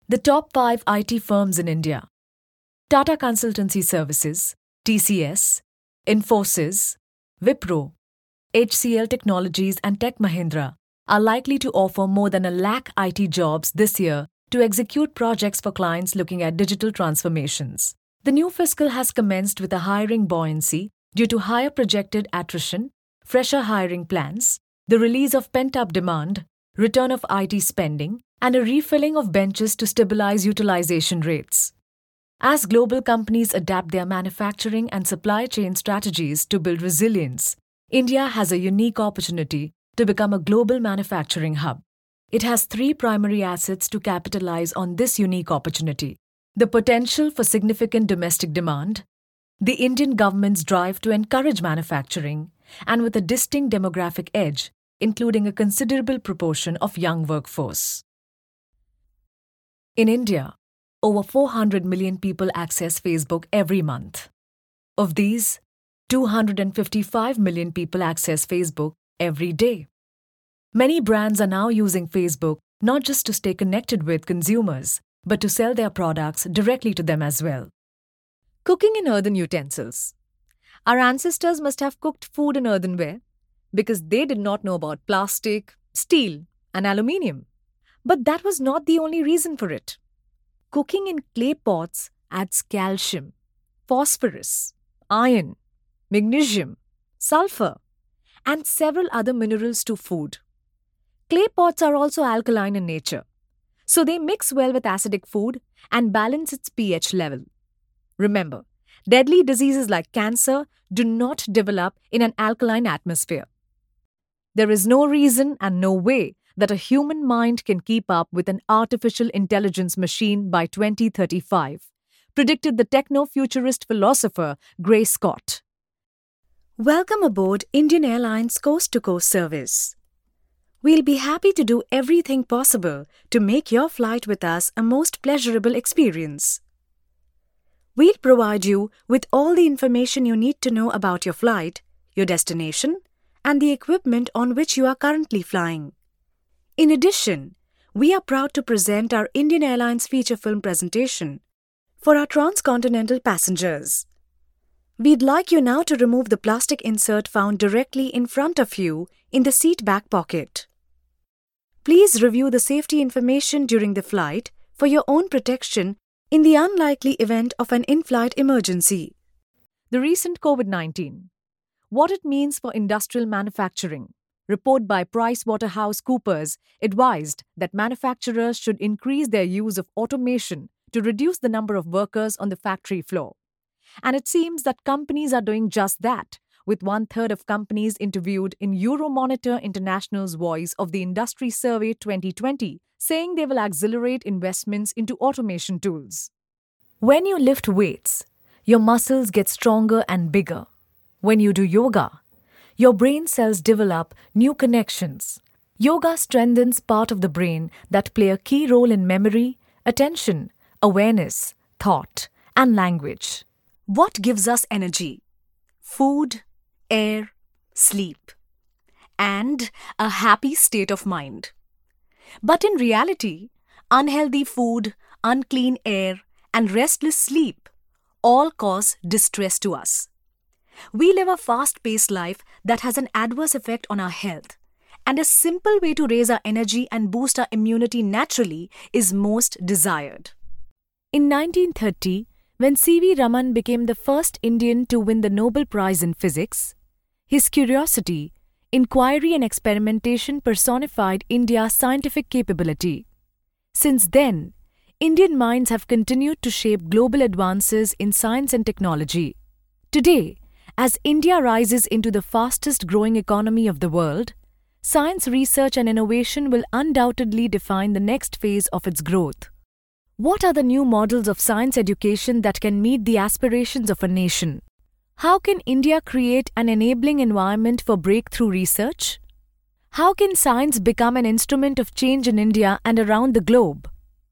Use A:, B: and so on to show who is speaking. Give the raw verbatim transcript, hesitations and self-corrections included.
A: The top five I T firms in India: Tata Consultancy Services, T C S, Infosys, Wipro, H C L Technologies and Tech Mahindra are likely to offer more than a lakh I T jobs this year to execute projects for clients looking at digital transformations. The new fiscal has commenced with a hiring buoyancy due to higher projected attrition, fresher hiring plans, the release of pent-up demand, return of I T spending, and a refilling of benches to stabilize utilization rates. As global companies adapt their manufacturing and supply chain strategies to build resilience, India has a unique opportunity to become a global manufacturing hub. It has three primary assets to capitalize on this unique opportunity: the potential for significant domestic demand, the Indian government's drive to encourage manufacturing, and with a distinct demographic edge, including a considerable proportion of young workforce. In India, over four hundred million people access Facebook every month. Of these, two hundred fifty-five million people access Facebook every day. Many brands are now using Facebook not just to stay connected with consumers, but to sell their products directly to them as well. Cooking in earthen utensils. Our ancestors must have cooked food in earthenware because they did not know about plastic, steel, and aluminium. But that was not the only reason for it. Cooking in clay pots adds calcium, phosphorus, iron, magnesium, sulfur, and several other minerals to food. Clay pots are also alkaline in nature, so they mix well with acidic food and balance its pH level. Remember, deadly diseases like cancer do not develop in an alkaline atmosphere. There is no reason and no way that a human mind can keep up with an artificial intelligence machine by twenty thirty-five, predicted the techno-futurist philosopher Gray Scott. Welcome aboard Indian Airlines coast-to-coast service. We'll be happy to do everything possible to make your flight with us a most pleasurable experience. We'll provide you with all the information you need to know about your flight, your destination, and the equipment on which you are currently flying. In addition, we are proud to present our Indian Airlines feature film presentation for our transcontinental passengers. We'd like you now to remove the plastic insert found directly in front of you in the seat back pocket. Please review the safety information during the flight for your own protection in the unlikely event of an in-flight emergency. The recent COVID nineteen. What it means for industrial manufacturing. Report by PricewaterhouseCoopers advised that manufacturers should increase their use of automation to reduce the number of workers on the factory floor. And it seems that companies are doing just that, with one-third of companies interviewed in Euromonitor International's Voice of the Industry Survey twenty twenty, saying they will accelerate investments into automation tools. When you lift weights, your muscles get stronger and bigger. When you do yoga, your brain cells develop new connections. Yoga strengthens part of the brain that play a key role in memory, attention, awareness, thought, and language. What gives us energy? Food, air, sleep, and a happy state of mind. But in reality, unhealthy food, unclean air, and restless sleep all cause distress to us. We live a fast-paced life that has an adverse effect on our health, and a simple way to raise our energy and boost our immunity naturally is most desired. In nineteen thirty, when C V Raman became the first Indian to win the Nobel Prize in Physics, his curiosity, inquiry and experimentation personified India's scientific capability. Since then, Indian minds have continued to shape global advances in science and technology. Today, as India rises into the fastest growing economy of the world, science research and innovation will undoubtedly define the next phase of its growth. What are the new models of science education that can meet the aspirations of a nation? How can India create an enabling environment for breakthrough research? How can science become an instrument of change in India and around the globe?